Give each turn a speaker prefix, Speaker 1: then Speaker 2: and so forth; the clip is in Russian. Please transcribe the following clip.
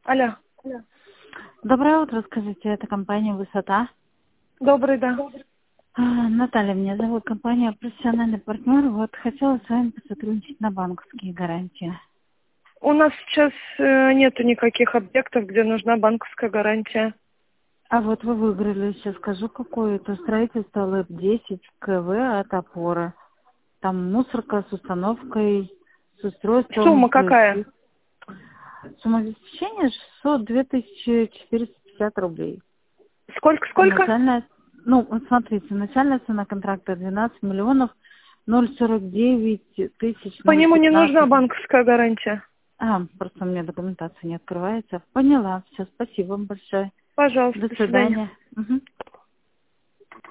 Speaker 1: Алло.
Speaker 2: Доброе утро, скажите, это компания «Высота».
Speaker 1: Добрый, да.
Speaker 2: Наталья меня зовут, компания «Профессиональный партнер». Вот хотела с вами посотрудничать на банковские гарантии.
Speaker 1: У нас сейчас нету никаких объектов, где нужна банковская гарантия.
Speaker 2: А вот вы выиграли, сейчас скажу, какое это строительство ЛЭП-10 КВ от опоры. Там мусорка с установкой, с устройством.
Speaker 1: Сумма какая?
Speaker 2: Сумма обеспечения 602 450 рублей.
Speaker 1: Сколько?
Speaker 2: Начальная, вот смотрите, начальная цена контракта 12 миллионов 049 тысяч
Speaker 1: По нему не нужна
Speaker 2: 015.
Speaker 1: банковская гарантия.
Speaker 2: Просто у меня документация не открывается. Поняла. Все, спасибо вам большое.
Speaker 1: Пожалуйста,
Speaker 2: До
Speaker 1: до свидания.
Speaker 2: свидания. Мгм.